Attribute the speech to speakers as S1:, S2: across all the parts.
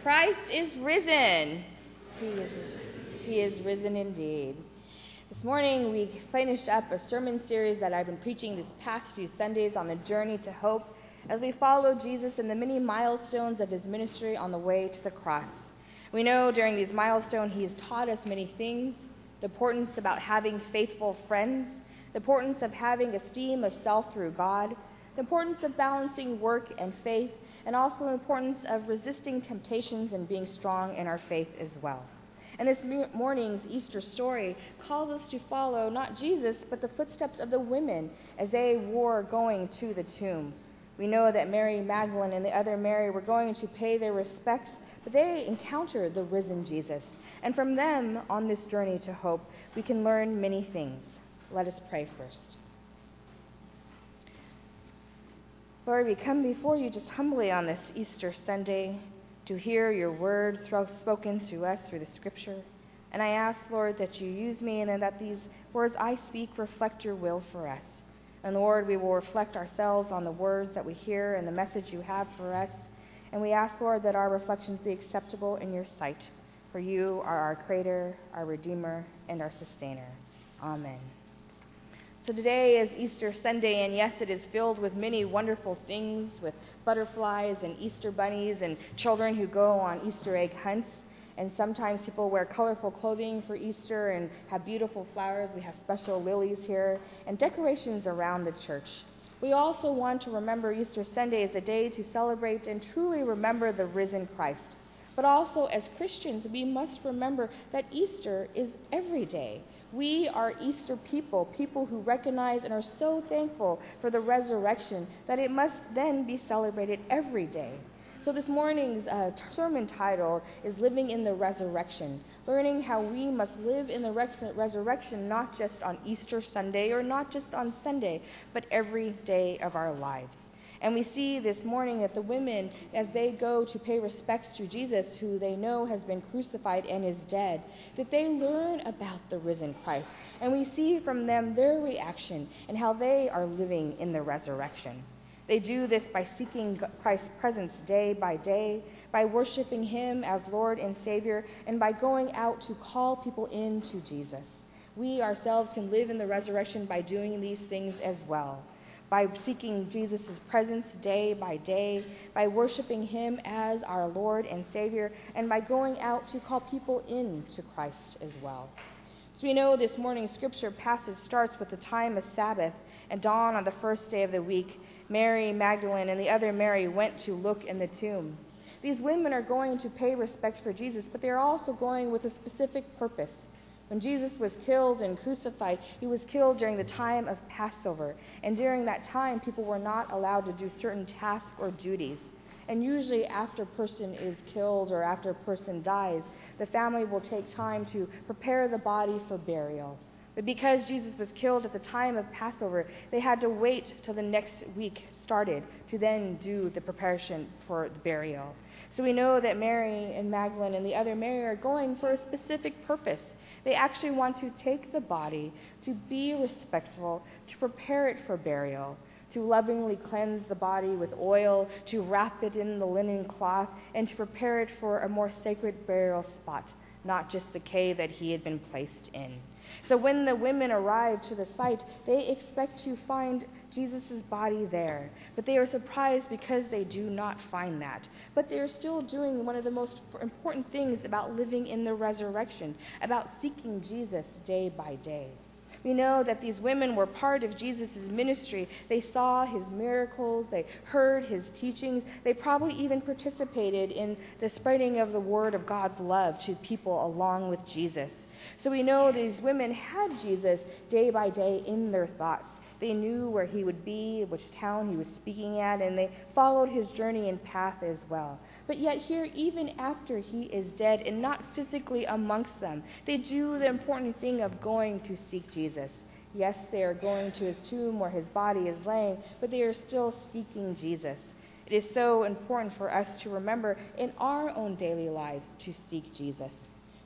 S1: Christ is risen. He is risen indeed. This morning we finished up a sermon series that I've been preaching these past few Sundays on the journey to hope as we follow Jesus in the many milestones of his ministry on the way to the cross. We know during these milestones he has taught us many things, the importance about having faithful friends, the importance of having esteem of self through God, the importance of balancing work and faith, and also the importance of resisting temptations and being strong in our faith as well. And this morning's Easter story calls us to follow not Jesus, but the footsteps of the women as they were going to the tomb. We know that Mary Magdalene and the other Mary were going to pay their respects, but they encountered the risen Jesus. And from them, on this journey to hope, we can learn many things. Let us pray first. Lord, we come before you just humbly on this Easter Sunday to hear your word spoken to us through the scripture. And I ask, Lord, that you use me and that these words I speak reflect your will for us. And Lord, we will reflect ourselves on the words that we hear and the message you have for us. And we ask, Lord, that our reflections be acceptable in your sight. For you are our Creator, our Redeemer, and our Sustainer. Amen. So today is Easter Sunday, and yes, it is filled with many wonderful things, with butterflies and Easter bunnies and children who go on Easter egg hunts. And sometimes people wear colorful clothing for Easter and have beautiful flowers. We have special lilies here and decorations around the church. We also want to remember Easter Sunday as a day to celebrate and truly remember the risen Christ. But also as Christians, we must remember that Easter is every day. We are Easter people who recognize and are so thankful for the resurrection that it must then be celebrated every day. So this morning's sermon title is Living in the Resurrection, learning how we must live in the resurrection not just on Easter Sunday or not just on Sunday, but every day of our lives. And we see this morning that the women, as they go to pay respects to Jesus, who they know has been crucified and is dead, that they learn about the risen Christ. And we see from them their reaction and how they are living in the resurrection. They do this by seeking Christ's presence day by day, by worshiping him as Lord and Savior, and by going out to call people into Jesus. We ourselves can live in the resurrection by doing these things as well. By seeking Jesus' presence day by day, by worshiping him as our Lord and Savior, and by going out to call people into Christ as well. So we know this morning's scripture passage starts with the time of Sabbath and dawn on the first day of the week. Mary Magdalene and the other Mary went to look in the tomb. These women are going to pay respects for Jesus, but they're also going with a specific purpose. When Jesus was killed and crucified, he was killed during the time of Passover. And during that time, people were not allowed to do certain tasks or duties. And usually after a person is killed or after a person dies, the family will take time to prepare the body for burial. But because Jesus was killed at the time of Passover, they had to wait till the next week started to then do the preparation for the burial. So we know that Mary and Magdalene and the other Mary are going for a specific purpose. They actually want to take the body, to be respectful, to prepare it for burial, to lovingly cleanse the body with oil, to wrap it in the linen cloth, and to prepare it for a more sacred burial spot, not just the cave that he had been placed in. So when the women arrive to the site, they expect to find Jesus' body there. But they are surprised because they do not find that. But they are still doing one of the most important things about living in the resurrection, about seeking Jesus day by day. We know that these women were part of Jesus' ministry. They saw his miracles. They heard his teachings. They probably even participated in the spreading of the word of God's love to people along with Jesus. So we know these women had Jesus day by day in their thoughts. They knew where he would be, which town he was speaking at, and they followed his journey and path as well. But yet here, even after he is dead and not physically amongst them, they do the important thing of going to seek Jesus. Yes, they are going to his tomb where his body is laying, but they are still seeking Jesus. It is so important for us to remember in our own daily lives to seek Jesus.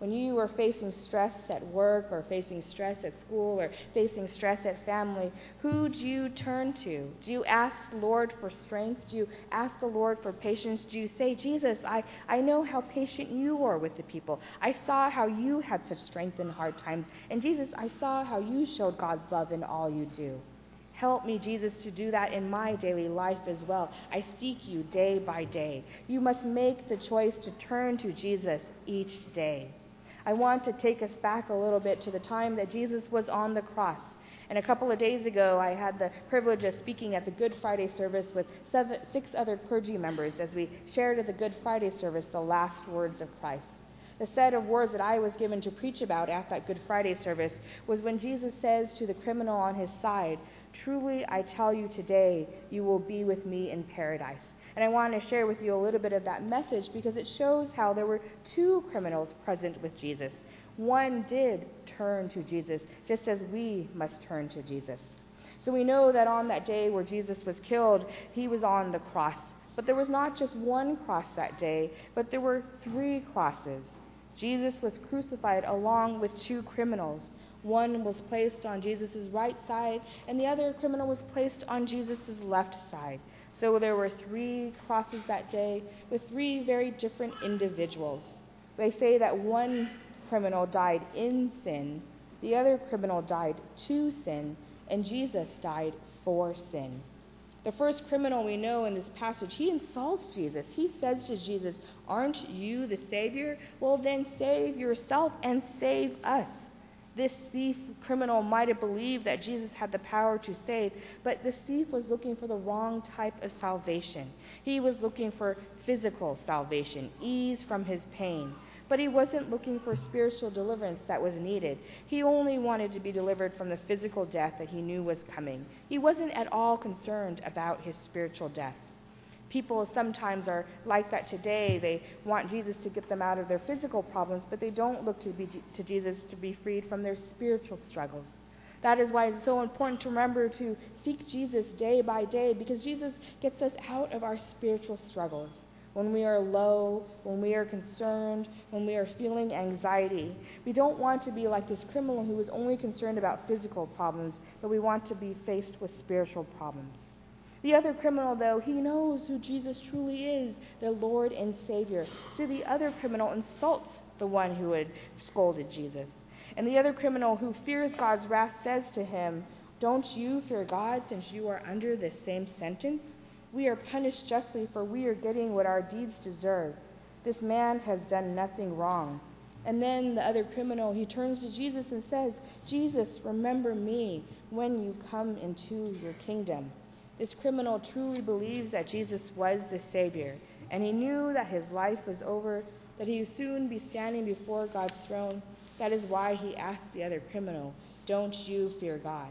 S1: When you are facing stress at work or facing stress at school or facing stress at family, who do you turn to? Do you ask the Lord for strength? Do you ask the Lord for patience? Do you say, Jesus, I know how patient you are with the people. I saw how you had such strength in hard times. And Jesus, I saw how you showed God's love in all you do. Help me, Jesus, to do that in my daily life as well. I seek you day by day. You must make the choice to turn to Jesus each day. I want to take us back a little bit to the time that Jesus was on the cross. And a couple of days ago, I had the privilege of speaking at the Good Friday service with 6 other clergy members as we shared at the Good Friday service the last words of Christ. The set of words that I was given to preach about at that Good Friday service was when Jesus says to the criminal on his side, "Truly, I tell you today, you will be with me in paradise." And I want to share with you a little bit of that message because it shows how there were 2 criminals present with Jesus. One did turn to Jesus, just as we must turn to Jesus. So we know that on that day where Jesus was killed, he was on the cross. But there was not just one cross that day, but there were 3 crosses. Jesus was crucified along with 2 criminals. One was placed on Jesus' right side, and the other criminal was placed on Jesus' left side. So there were 3 crosses that day with 3 very different individuals. They say that one criminal died in sin, the other criminal died to sin, and Jesus died for sin. The first criminal we know in this passage, he insults Jesus. He says to Jesus, "Aren't you the Savior? Well, then save yourself and save us." This thief criminal might have believed that Jesus had the power to save, but this thief was looking for the wrong type of salvation. He was looking for physical salvation, ease from his pain. But he wasn't looking for spiritual deliverance that was needed. He only wanted to be delivered from the physical death that he knew was coming. He wasn't at all concerned about his spiritual death. People sometimes are like that today. They want Jesus to get them out of their physical problems, but they don't look to Jesus to be freed from their spiritual struggles. That is why it's so important to remember to seek Jesus day by day, because Jesus gets us out of our spiritual struggles. When we are low, when we are concerned, when we are feeling anxiety, we don't want to be like this criminal who was only concerned about physical problems, but we want to be faced with spiritual problems. The other criminal, though, he knows who Jesus truly is, their Lord and Savior. So the other criminal insults the one who had scolded Jesus. And the other criminal who fears God's wrath says to him, "Don't you fear God since you are under the same sentence? We are punished justly, for we are getting what our deeds deserve. This man has done nothing wrong." And then the other criminal, he turns to Jesus and says, "Jesus, remember me when you come into your kingdom." This criminal truly believes that Jesus was the Savior, and he knew that his life was over, that he would soon be standing before God's throne. That is why he asked the other criminal, "Don't you fear God?"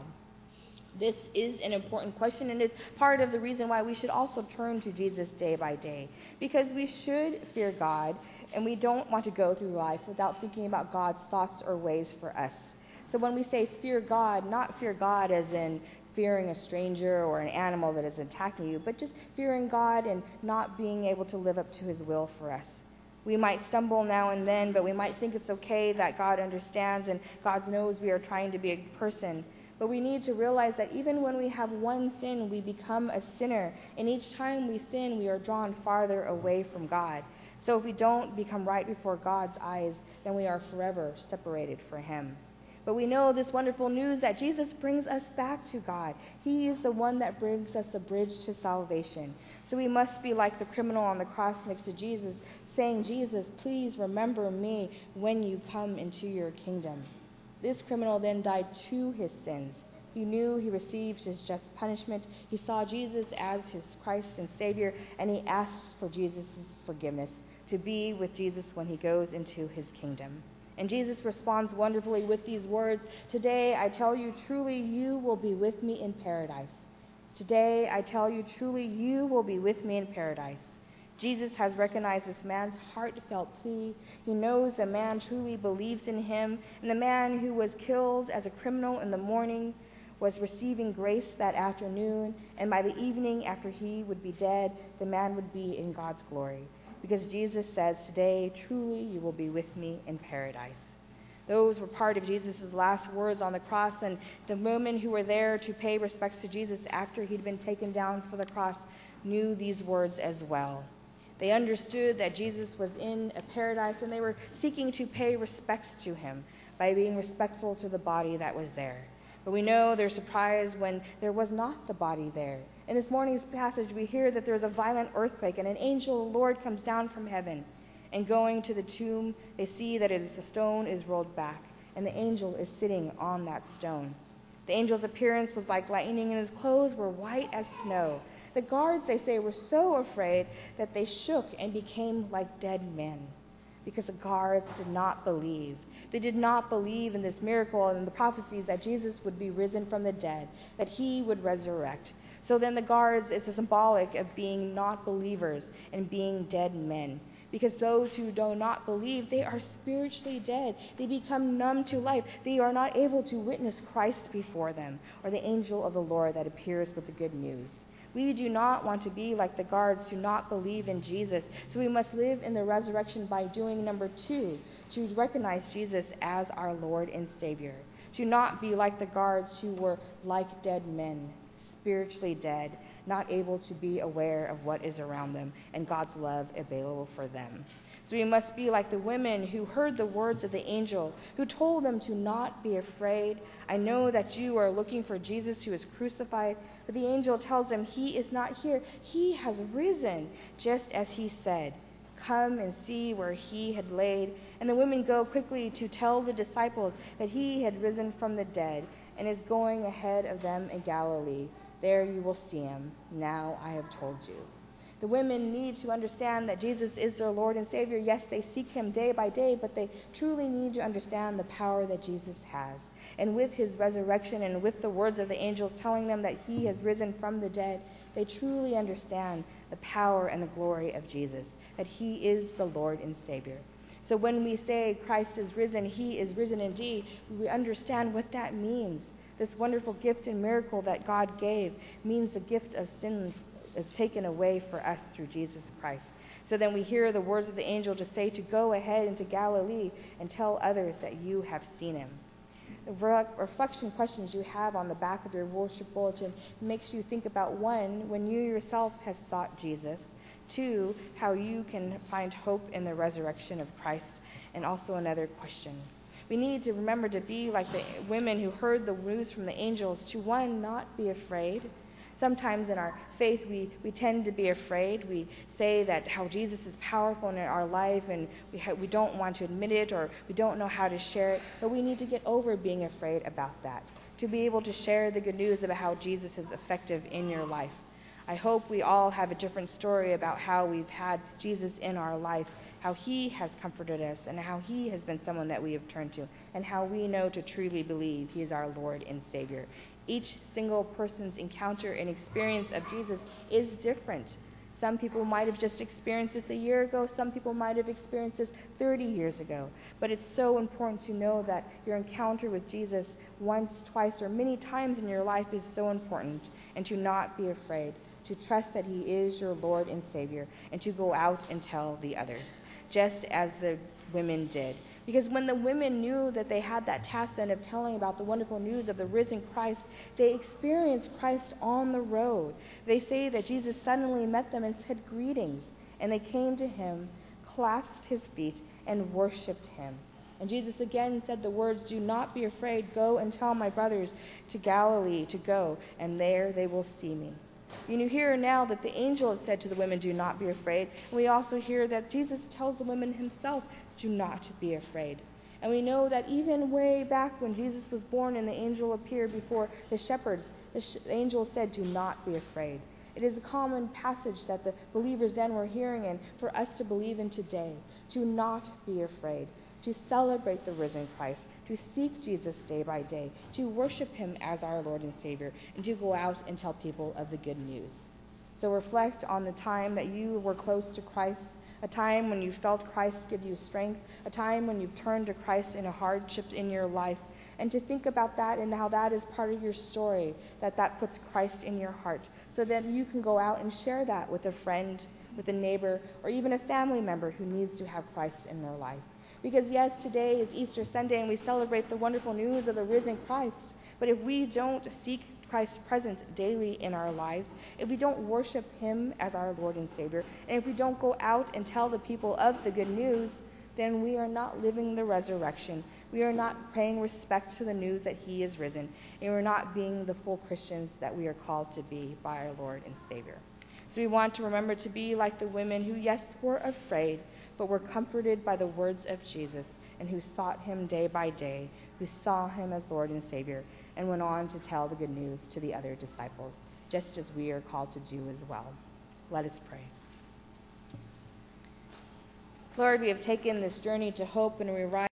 S1: This is an important question, and it's part of the reason why we should also turn to Jesus day by day, because we should fear God, and we don't want to go through life without thinking about God's thoughts or ways for us. So when we say fear God, not fear God as in fearing a stranger or an animal that is attacking you, but just fearing God and not being able to live up to his will for us. We might stumble now and then, but we might think it's okay that God understands and God knows we are trying to be a person. But we need to realize that even when we have one sin, we become a sinner. And each time we sin, we are drawn farther away from God. So if we don't become right before God's eyes, then we are forever separated from him. But we know this wonderful news that Jesus brings us back to God. He is the one that brings us the bridge to salvation. So we must be like the criminal on the cross next to Jesus, saying, "Jesus, please remember me when you come into your kingdom." This criminal then died to his sins. He knew he received his just punishment. He saw Jesus as his Christ and Savior, and he asked for Jesus' forgiveness, to be with Jesus when he goes into his kingdom. And Jesus responds wonderfully with these words, "Today I tell you truly, you will be with me in paradise." Today I tell you truly, you will be with me in paradise. Jesus has recognized this man's heartfelt plea. He knows the man truly believes in him, and the man who was killed as a criminal in the morning was receiving grace that afternoon, and by the evening after he would be dead, the man would be in God's glory. because Jesus says, "Today, truly, you will be with me in paradise." Those were part of Jesus' last words on the cross, and the women who were there to pay respects to Jesus after he'd been taken down for the cross knew these words as well. They understood that Jesus was in a paradise, and they were seeking to pay respects to him by being respectful to the body that was there. But we know they're surprised when there was not the body there. In this morning's passage, we hear that there is a violent earthquake, and an angel of the Lord comes down from heaven. And going to the tomb, they see that the stone is rolled back, and the angel is sitting on that stone. The angel's appearance was like lightning, and his clothes were white as snow. The guards, they say, were so afraid that they shook and became like dead men, because the guards did not believe. They did not believe in this miracle and the prophecies that Jesus would be risen from the dead, that he would resurrect. So then the guards, it's symbolic of being not believers and being dead men. Because those who do not believe, they are spiritually dead. They become numb to life. They are not able to witness Christ before them, or the angel of the Lord that appears with the good news. We do not want to be like the guards who not believe in Jesus. So we must live in the resurrection by doing number 2, to recognize Jesus as our Lord and Savior. To not be like the guards who were like dead men, spiritually dead, not able to be aware of what is around them and God's love available for them. So we must be like the women who heard the words of the angel, who told them to not be afraid. I know that you are looking for Jesus who is crucified, but the angel tells them he is not here. He has risen, just as he said. Come and see where he had laid. And the women go quickly to tell the disciples that he had risen from the dead and is going ahead of them in Galilee. There you will see him. Now I have told you. The women need to understand that Jesus is their Lord and Savior. Yes, they seek him day by day, but they truly need to understand the power that Jesus has. And with his resurrection and with the words of the angels telling them that he has risen from the dead, they truly understand the power and the glory of Jesus, that he is the Lord and Savior. So when we say Christ is risen, he is risen indeed, we understand what that means. This wonderful gift and miracle that God gave means the gift of sins is taken away for us through Jesus Christ. So then we hear the words of the angel to say to go ahead into Galilee and tell others that you have seen him. The reflection questions you have on the back of your worship bulletin makes you think about, 1, when you yourself have sought Jesus, 2, how you can find hope in the resurrection of Christ, and also another question. We need to remember to be like the women who heard the news from the angels, to 1, not be afraid. Sometimes in our faith we tend to be afraid. We say that how Jesus is powerful in our life, and we don't want to admit it, or we don't know how to share it. But we need to get over being afraid about that, to be able to share the good news about how Jesus is effective in your life. I hope we all have a different story about how we've had Jesus in our life, how he has comforted us, and how he has been someone that we have turned to, and how we know to truly believe he is our Lord and Savior. Each single person's encounter and experience of Jesus is different. Some people might have just experienced this a year ago. Some people might have experienced this 30 years ago. But it's so important to know that your encounter with Jesus once, twice, or many times in your life is so important, and to not be afraid, to trust that he is your Lord and Savior, and to go out and tell the others, just as the women did. Because when the women knew that they had that task then of telling about the wonderful news of the risen Christ, they experienced Christ on the road. They say that Jesus suddenly met them and said greetings, and they came to him, clasped his feet, and worshipped him. And Jesus again said the words, do not be afraid, go and tell my brothers to Galilee to go, and there they will see me. You hear now that the angel said to the women, do not be afraid. And we also hear that Jesus tells the women himself, do not be afraid. And we know that even way back when Jesus was born and the angel appeared before the shepherds, the angel said, do not be afraid. It is a common passage that the believers then were hearing, and for us to believe in today, to not be afraid, to celebrate the risen Christ, to seek Jesus day by day, to worship him as our Lord and Savior, and to go out and tell people of the good news. So reflect on the time that you were close to Christ, a time when you felt Christ give you strength, a time when you've turned to Christ in a hardship in your life, and to think about that and how that is part of your story, that puts Christ in your heart, so that you can go out and share that with a friend, with a neighbor or even a family member who needs to have Christ in their life. Because yes, today is Easter Sunday and we celebrate the wonderful news of the risen Christ. But if we don't seek Christ's presence daily in our lives, if we don't worship him as our Lord and Savior, and if we don't go out and tell the people of the good news, then we are not living the resurrection. We are not paying respect to the news that he is risen, and we're not being the full Christians that we are called to be by our Lord and Savior. So we want to remember to be like the women who, yes, were afraid, but were comforted by the words of Jesus, and who sought him day by day, who saw him as Lord and Savior, and went on to tell the good news to the other disciples, just as we are called to do as well. Let us pray. Lord, we have taken this journey to hope, and we rise